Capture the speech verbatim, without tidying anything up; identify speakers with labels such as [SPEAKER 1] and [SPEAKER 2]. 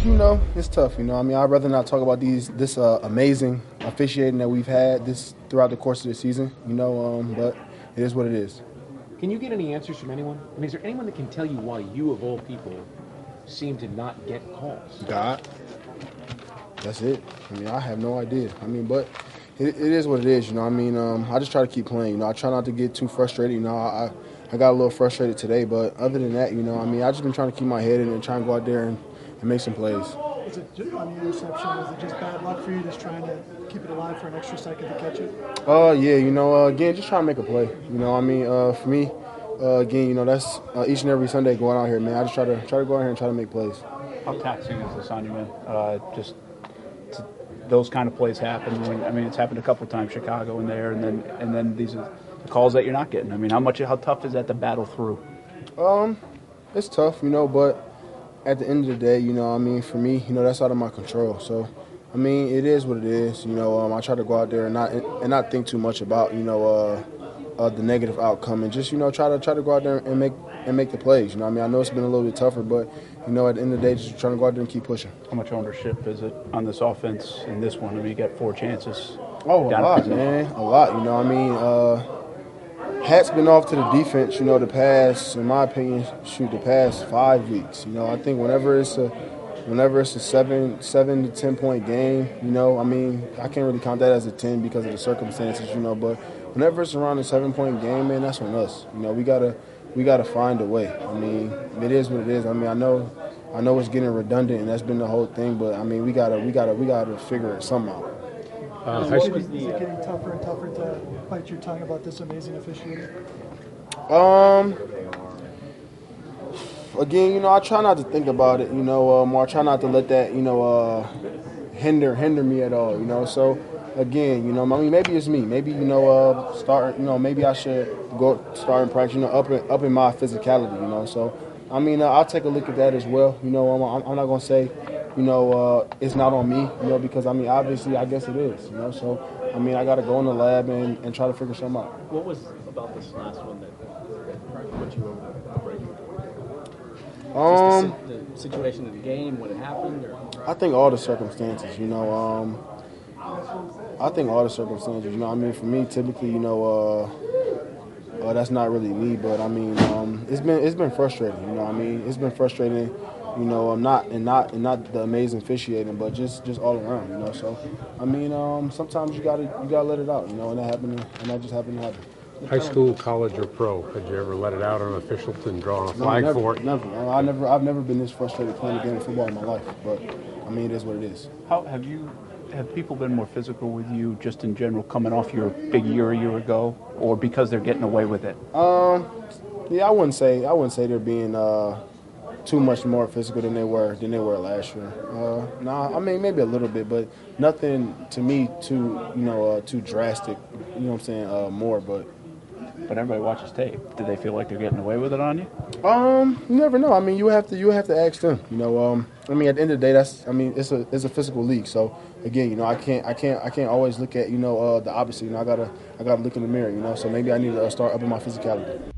[SPEAKER 1] You know, it's tough. You know, I mean, I'd rather not talk about these this uh, amazing officiating that we've had this throughout the course of the season. You know, um, but it is what it is.
[SPEAKER 2] Can you get any answers from anyone? I mean, is there anyone that can tell you why you, of all people, seem to not get calls?
[SPEAKER 1] God, that's it. I mean, I have no idea. I mean, but it, it is what it is. You know, I mean, um, I just try to keep playing. You know, I try not to get too frustrated. You know, I I got a little frustrated today, but other than that, you know, I mean, I just been trying to keep my head in and try and go out there and, and make some plays.
[SPEAKER 3] Is it just on the interception? Was it just bad luck for you, just trying to keep it alive for an extra second to catch it?
[SPEAKER 1] Uh, yeah, you know, uh, again, just trying to make a play. You know, I mean, uh, for me, uh, again, you know, that's uh, each and every Sunday going out here, man. I just try to try to go out here and try to make plays.
[SPEAKER 4] How taxing is this on you, man? Uh, just to, those kind of plays happen. When, I mean, it's happened a couple of times, Chicago in there, and then and then these are the calls that you're not getting. I mean, how much, how tough is that to battle through?
[SPEAKER 1] Um, it's tough, you know, but at the end of the day, you know, I mean, for me, you know, that's out of my control. So, I mean, it is what it is. You know, um, I try to go out there and not and not think too much about, you know, uh, uh, the negative outcome, and just, you know, try to try to go out there and make and make the plays. You know, I mean, I know it's been a little bit tougher, but you know, at the end of the day, just trying to go out there and keep pushing.
[SPEAKER 4] How much ownership is it on this offense in this one? I mean, you got four chances.
[SPEAKER 1] Oh, a lot, man, a lot. You know, I mean, uh, hat's been off to the defense. You know, the past, in my opinion, shoot, the past five weeks. You know, I think whenever it's a Whenever it's a seven, seven to ten point game, you know, I mean, I can't really count that as a ten because of the circumstances, you know. But whenever it's around a seven point game, man, that's on us. You know, we gotta, we gotta find a way. I mean, it is what it is. I mean, I know, I know it's getting redundant, and that's been the whole thing. But I mean, we gotta, we gotta, we gotta figure it somehow.
[SPEAKER 3] Uh, is, it getting, is it getting tougher and tougher to bite your tongue about this amazing officiating?
[SPEAKER 1] Um. Again, you know, I try not to think about it, you know, um, or I try not to let that, you know, uh, hinder hinder me at all, you know. So, again, you know, I mean, maybe it's me. Maybe, you know, uh, start, you know, maybe I should go start in practice, you know, up in, up in my physicality, you know. So, I mean, uh, I'll take a look at that as well. You know, I'm, I'm not going to say, you know, uh, it's not on me, you know, because, I mean, obviously, I guess it is, you know. So, I mean, I got to go in the lab and, and try to figure something out.
[SPEAKER 5] What was about this last one that put you over the breaking point?
[SPEAKER 1] Um,
[SPEAKER 5] Just the, the situation of the game, when it happened? Or?
[SPEAKER 1] I think all the circumstances, you know. Um, I think all the circumstances, you know. I mean, for me, typically, you know, uh, uh, that's not really me, but I mean, um, it's been it's been frustrating, you know. I mean, it's been frustrating, you know. I'm not and not and not the amazing officiating, but just just all around, you know. So, I mean, um, sometimes you gotta you gotta let it out, you know, and that happened, and that just happened to happen.
[SPEAKER 6] High school, college, or pro? Had you ever let it out on an official and drawn a flag
[SPEAKER 1] no, never,
[SPEAKER 6] for it?
[SPEAKER 1] Never. I never. I've never been this frustrated playing a game of football in my life. But I mean, it is what it is.
[SPEAKER 4] How have you? Have people been more physical with you, just in general, coming off your big year a year ago, or because they're getting away with it?
[SPEAKER 1] Um, yeah, I wouldn't say. I wouldn't say they're being uh, too much more physical than they were than they were last year. Uh, nah, I mean maybe a little bit, but nothing to me too, you know, uh, too drastic. You know what I'm saying? Uh, more, but.
[SPEAKER 4] But everybody watches tape. Do they feel like they're getting away with it on you?
[SPEAKER 1] Um, you never know. I mean, you have to you have to ask them. You know, um, I mean, at the end of the day, that's I mean, it's a it's a physical league. So again, you know, I can't I can't I can't always look at you know uh, the opposite. You know, I gotta I gotta look in the mirror. You know, so maybe I need to start upping my physicality.